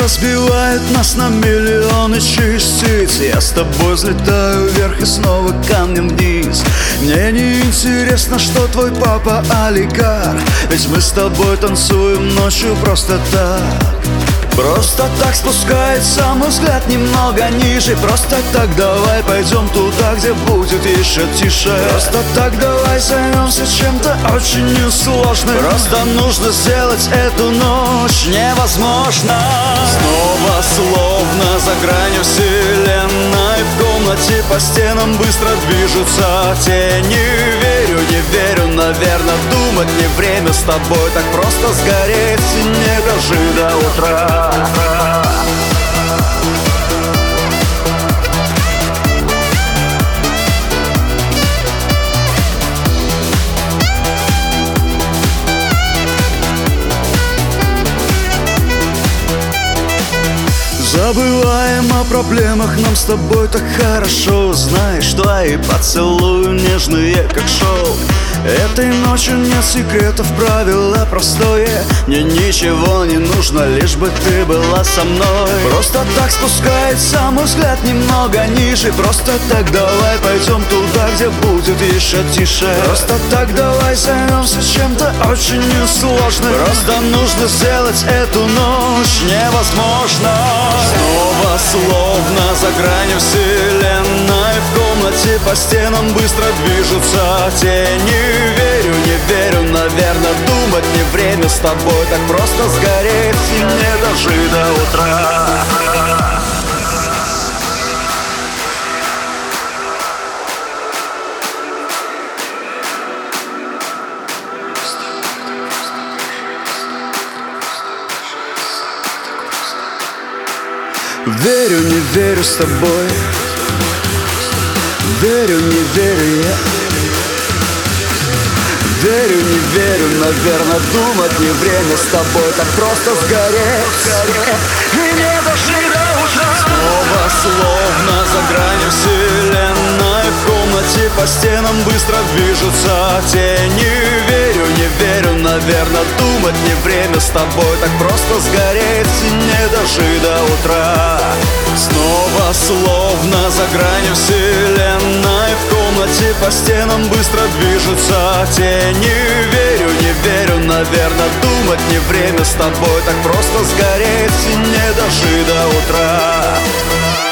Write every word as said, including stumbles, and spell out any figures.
разбивает нас на миллионы частиц. Я с тобой взлетаю вверх и снова камнем вниз. Мне не интересно, что твой папа олигарх, ведь мы с тобой танцуем ночью просто так. Просто так спускается мой взгляд немного ниже. Просто так давай пойдем туда, где будет еще тише. Просто так давай займемся чем-то очень несложным. Просто нужно сделать эту ночь невозможно. Снова словно за гранью вселенной, в комнате по стенам быстро движутся тени. Верю, не верю, наверное, думать не время с тобой. Так просто сгореть и не дожить до утра. Забываем о проблемах, нам с тобой так хорошо. Знаешь, твои поцелуи нежные, как шоу. Этой ночью нет секретов, правила простое. Мне ничего не нужно, лишь бы ты была со мной. Просто так спускается мой взгляд немного ниже. Просто так давай пойдем туда, где будет еще тише. Просто так давай займемся чем-то очень несложным. Просто нужно сделать эту ночь невозможно. Снова словно за гранью вселенной, в комнате по стенам быстро движутся тени. Верю, не верю, наверное, думать не время с тобой. Так просто сгореть и не дожить до утра. Верю, не верю с тобой. Верю, не верю я. Верю, не верю, наверное, думать не время с тобой. Так просто сгореть, сгореть и не дожить до утра. Снова словно за гранью вселенной, в комнате по стенам быстро движутся тени. Верю, не верю, наверное, думать не время с тобой. Так просто сгореть и не дожить до утра. Снова словно за гранью вселенной, в комнате по стенам быстро движутся тени. Верю, не верю, наверное, думать не время с тобой. Так просто сгореть и не дожить до утра.